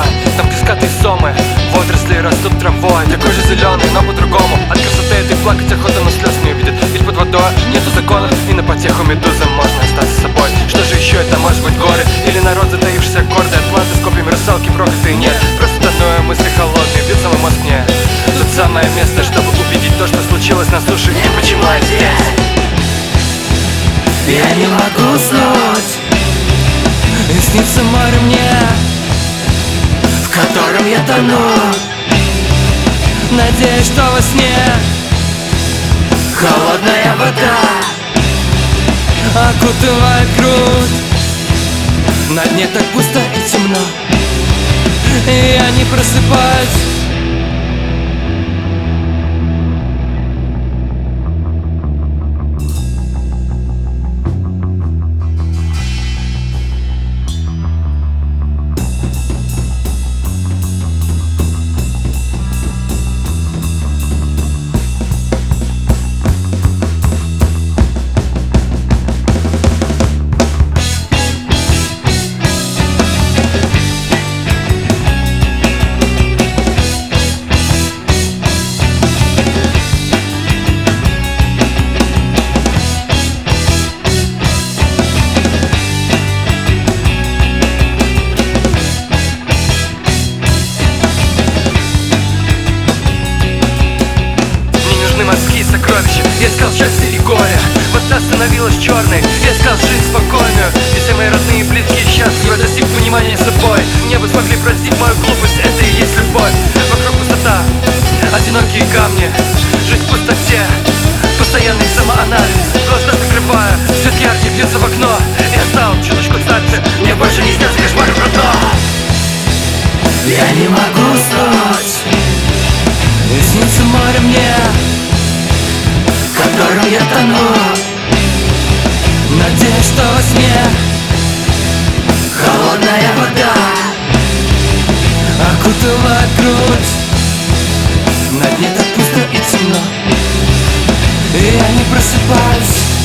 Там пескатые сомы, водоросли растут травой. Такой же зеленый, но по-другому. От красоты этой плакать охота, но слез не увидит. Ведь под водой нету законов, и на потеху медузам можно остаться собой. Что же еще это может быть, горы? Или народ, затаившийся гордый Атланты с копьями русалки, проклятые нет. Просто тоную, мысли холодные, бьют самый мозг мне. Тут самое место, чтобы увидеть то, что случилось на суше, и почему я здесь. Я не могу уснуть, и снится море мне, в котором я тону. Надеюсь, что во сне холодная вода окутывает грудь. На дне так пусто и темно, и я не просыпаюсь. Я искал счастье и горе, вода становилась черной. Я искал жизнь спокойную, и все мои родные и близкие счастливы, достиг понимания собой. Мне бы смогли простить мою глупость, это и есть любовь. Вокруг пустота, одинокие камни, жизнь в пустоте, постоянный самоанализ. Глаза закрываю, свет яркий бьется в окно. Я стал чуточку старше, мне больше не снятся кошмары про дно. Я не могу уснуть, и снится море мне, в котором я тону. Надеюсь, что во сне холодная вода окутывает грудь. На дне так пусто и темно, и я не просыпаюсь.